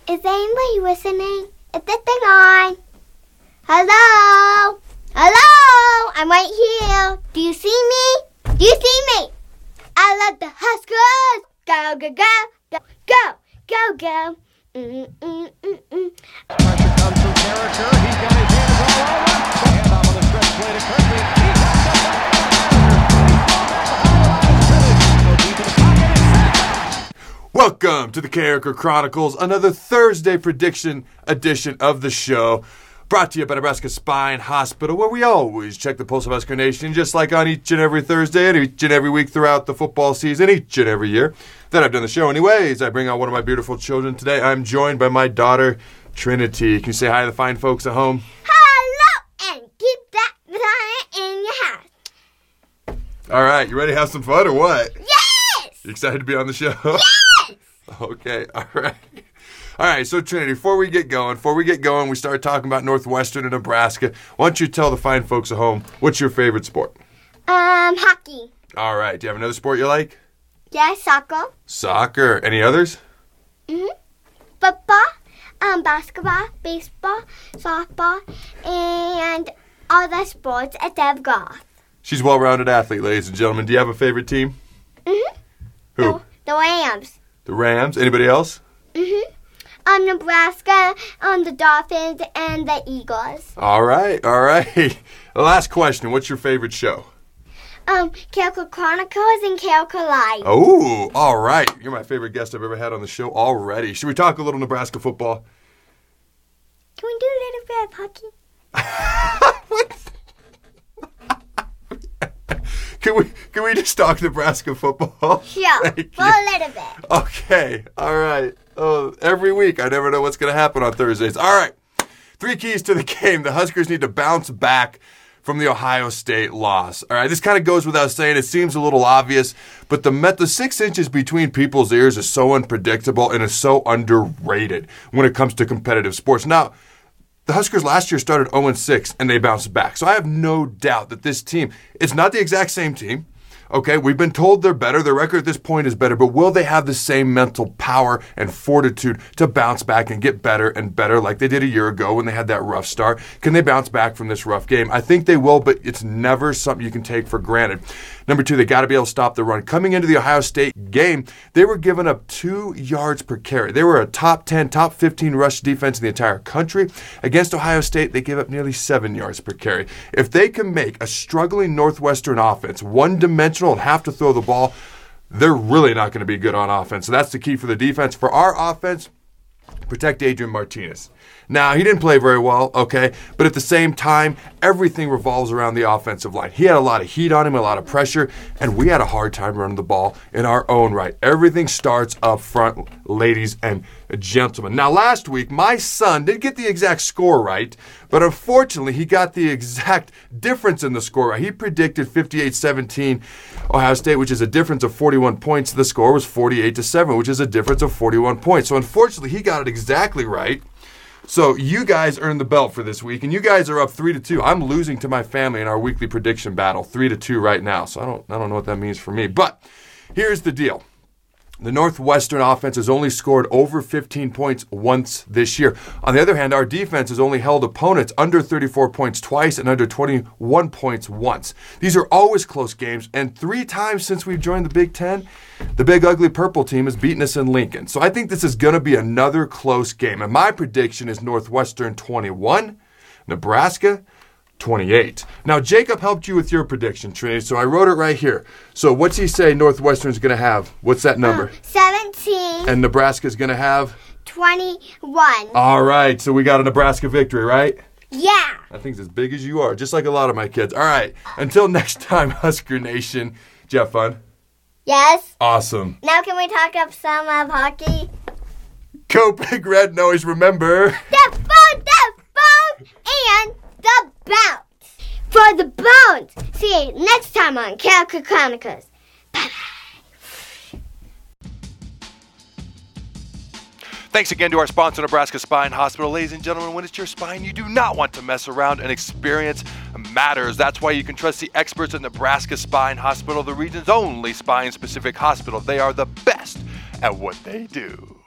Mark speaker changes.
Speaker 1: Is anybody listening? Is this thing on? Hello? Hello? I'm right here. Do you see me? Do you see me? I love the Huskers. Go, go, go, go, go, go, go.
Speaker 2: Pressure comes from Carricker. He's got his hands all over. The handoff on the stretch play to Kirby. He got somebody.
Speaker 3: Welcome to the Carricker Chronicles, another Thursday prediction edition of the show. Brought to you by Nebraska Spine Hospital, where we always check the pulse of Husker Nation, just like on each and every Thursday and each and every week throughout the football season, each and every year that I've done the show. Anyways, I bring out one of my beautiful children today. I'm joined by my daughter, Trinity. Can you say hi to the fine folks at home?
Speaker 1: Hello, and keep that banana in your house.
Speaker 3: All right, you ready to have some fun or what?
Speaker 1: Yes!
Speaker 3: You excited to be on the show?
Speaker 1: Yes!
Speaker 3: Okay, all right. All right, so Trinity, before we get going, we start talking about Northwestern and Nebraska. Why don't you tell the fine folks at home, what's your favorite sport?
Speaker 1: Hockey.
Speaker 3: All right, do you have another sport you like?
Speaker 1: Yeah, soccer.
Speaker 3: Soccer. Any others?
Speaker 1: Football, basketball, baseball, softball, and other sports except golf.
Speaker 3: She's a well-rounded athlete, ladies and gentlemen. Do you have a favorite team? Who?
Speaker 1: The Rams.
Speaker 3: The Rams. Anybody else?
Speaker 1: Nebraska, the Dolphins, and the Eagles.
Speaker 3: All right. The last question. What's your favorite show?
Speaker 1: Carricker Chronicles and Carricker Live.
Speaker 3: Oh, all right. You're my favorite guest I've ever had on the show already. Should we talk a little Nebraska football?
Speaker 1: Can we do a little bit of hockey?
Speaker 3: Can we just talk Nebraska football?
Speaker 1: Yeah,
Speaker 3: Thank
Speaker 1: for
Speaker 3: you.
Speaker 1: a little bit.
Speaker 3: Okay, all right. Oh, every week, I never know what's going to happen on Thursdays. All right, 3 keys to the game. The Huskers need to bounce back from the Ohio State loss. All right, this kind of goes without saying. It seems a little obvious, but the 6 inches between people's ears is so unpredictable and is so underrated when it comes to competitive sports. Now, the Huskers last year started 0-6, and they bounced back. So I have no doubt that this team, it's not the exact same team. Okay, we've been told they're better. Their record at this point is better, but will they have the same mental power and fortitude to bounce back and get better and better like they did a year ago when they had that rough start? Can they bounce back from this rough game? I think they will, but it's never something you can take for granted. Number 2, they got to be able to stop the run. Coming into the Ohio State game, they were giving up 2 yards per carry. They were a top 10, top 15 rush defense in the entire country. Against Ohio State, they gave up nearly 7 yards per carry. If they can make a struggling Northwestern offense one-dimensional and have to throw the ball, they're really not going to be good on offense. So that's the key for the defense. For our offense, protect Adrian Martinez. Now, he didn't play very well, okay, but at the same time, everything revolves around the offensive line. He had a lot of heat on him, a lot of pressure, and we had a hard time running the ball in our own right. Everything starts up front, ladies and gentlemen. Now, last week, my son didn't get the exact score right, but unfortunately, he got the exact difference in the score right. He predicted 58-17 Ohio State, which is a difference of 41 points. The score was 48-7, which is a difference of 41 points. So, unfortunately, he got it exactly right. So you guys earned the belt for this week, and you guys are up 3-2. I'm losing to my family in our weekly prediction battle, 3-2 right now. So I don't know what that means for me. But here's the deal. The Northwestern offense has only scored over 15 points once this year. On the other hand, our defense has only held opponents under 34 points twice and under 21 points once. These are always close games, and 3 times since we've joined the Big Ten, the big ugly purple team has beaten us in Lincoln. So I think this is going to be another close game. And my prediction is Northwestern 21, Nebraska 28. Now, Jacob helped you with your prediction, Trinity, so I wrote it right here. So what's he say Northwestern's going to have? What's that number?
Speaker 1: 17.
Speaker 3: And Nebraska's going to have?
Speaker 1: 21.
Speaker 3: All right, so we got a Nebraska victory, right?
Speaker 1: Yeah.
Speaker 3: I think it's as big as you are, just like a lot of my kids. All right, until next time, Husker Nation. Did you have fun?
Speaker 1: Yes.
Speaker 3: Awesome.
Speaker 1: Now can we talk up some of hockey?
Speaker 3: Go Big Red Noise, remember.
Speaker 1: The phone, and the bounce. For the bounce. See you next time on Carricker Chronicles. Bye-bye.
Speaker 3: Thanks again to our sponsor, Nebraska Spine Hospital. Ladies and gentlemen, when it's your spine, you do not want to mess around, and experience matters. That's why you can trust the experts at Nebraska Spine Hospital, the region's only spine-specific hospital. They are the best at what they do.